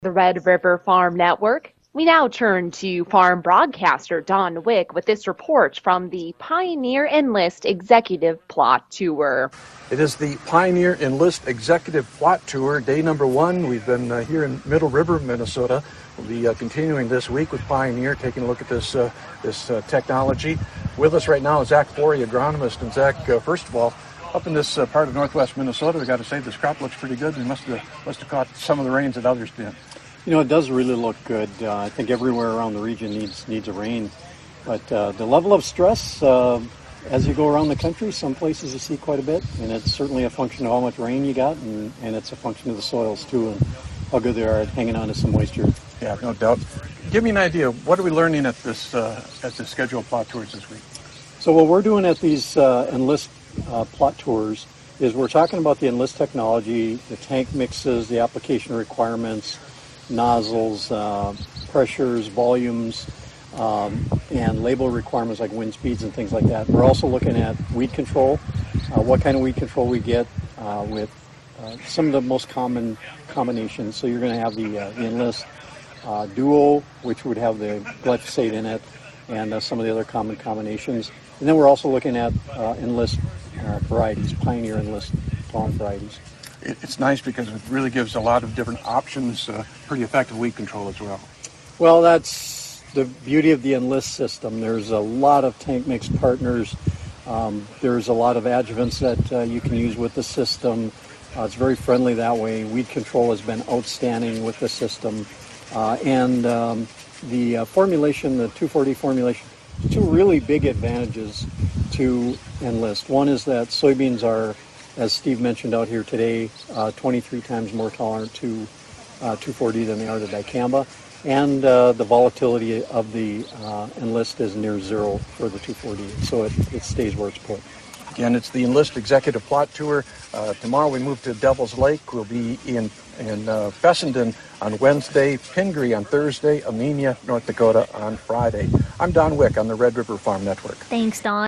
The Red River Farm Network. We now turn to farm broadcaster Don Wick with this report from the Pioneer Enlist Executive Plot Tour. It is the Pioneer Enlist Executive Plot Tour, day number 1. We've been here in Middle River, Minnesota. We'll be continuing this week with Pioneer, taking a look at this technology. With us right now is Zach Forey, agronomist. And Zach, first of all, up in this part of northwest Minnesota, we got to say this crop looks pretty good. We must have caught some of the rains that others did. You know, it does really look good. I think everywhere around the region needs a rain. But the level of stress, as you go around the country, some places you see quite a bit. And it's certainly a function of how much rain you got, and it's a function of the soils, too, and how good they are at hanging on to some moisture. Yeah, no doubt. Give me an idea. What are we learning at the scheduled plot tours this week? So what we're doing at these Enlist plot tours is we're talking about the Enlist technology, the tank mixes, the application requirements, nozzles, pressures, volumes, and label requirements like wind speeds and things like that. We're also looking at weed control, what kind of weed control we get with some of the most common combinations. So you're going to have the Enlist Duo, which would have the glyphosate in it, and some of the other common combinations. And then we're also looking at Enlist varieties, Pioneer Enlist lawn varieties. It's nice because it really gives a lot of different options, pretty effective weed control as well. Well, that's the beauty of the Enlist system. There's a lot of tank mix partners. There's a lot of adjuvants that you can use with the system. It's very friendly that way. Weed control has been outstanding with the system. And the formulation, the 2,4-D formulation, two really big advantages to Enlist. One is that soybeans are, as Steve mentioned out here today, 23 times more tolerant to 2,4-D than they are to dicamba. And the volatility of the Enlist is near zero for the 2,4-D, so it stays where it's put. Again, it's the Enlist Executive Plot Tour. Tomorrow we move to Devil's Lake. We'll be in Fessenden on Wednesday, Pingree on Thursday, Amenia, North Dakota on Friday. I'm Don Wick on the Red River Farm Network. Thanks, Don.